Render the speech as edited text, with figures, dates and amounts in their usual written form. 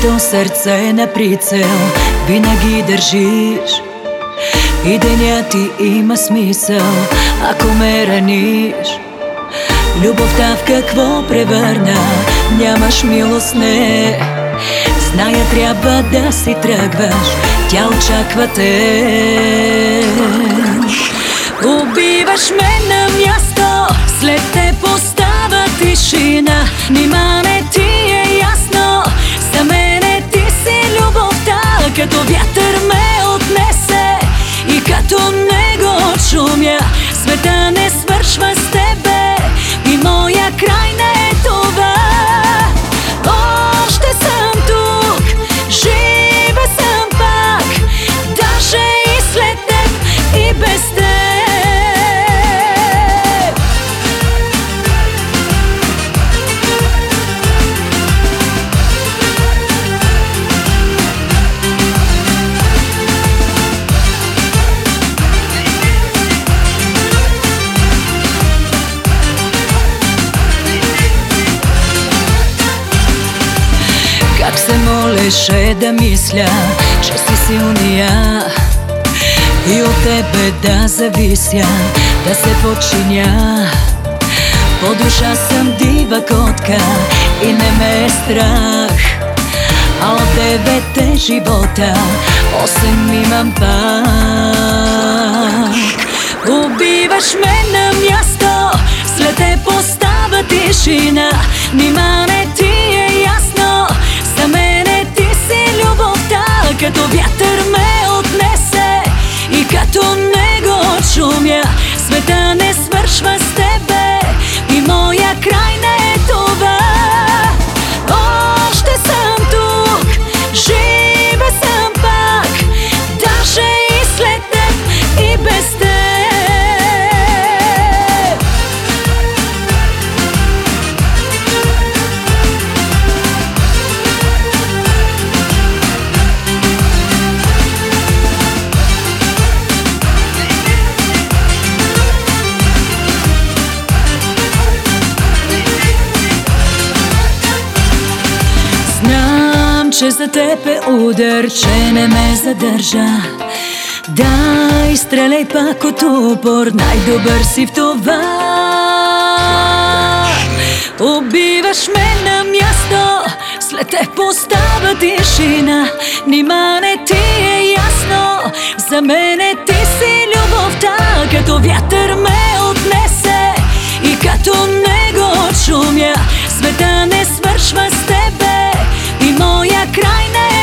моето сърце на прицел винаги държиш. И денят ти има смисъл, ако ме раниш. Любовта в какво превърна, нямаш милост, не. Зная, трябва да си тръгваш, тя очаква те. Убиваш ме на място, след те остава тишина. Нима не ти е ясно, за мене ти си любовта. Като вятър ме отнесе и като него шумя, света не свършва с тебе и моя край не е това. Още съм тук, жива съм пак, даже и след теб и без теб. Как се молеше да мисля, че си силния и от тебе да завися, да се подчиня. По душа съм дива котка и не ме е страх, а от тебе те живота 8 имам пак. Убиваш ме на място, след те остава тишина. Нима не ти е ясно, за мене ти си любовта. Като вятър ме отнесе и като него шумя, света не свършва с тебе и моя край не е това. Още съм тук, жива съм пак, даже и след теб и без теб. Че за теб е удар, че не ме задържа. Дай, стреляй пак от упор, най-добър си в това. Убиваш ме на място, след теб остава тишина. Нима не ти е ясно, за мене ти си любовта. Като вятър ме отнесе и като него шумя, света не свършва с тебе и моя край не е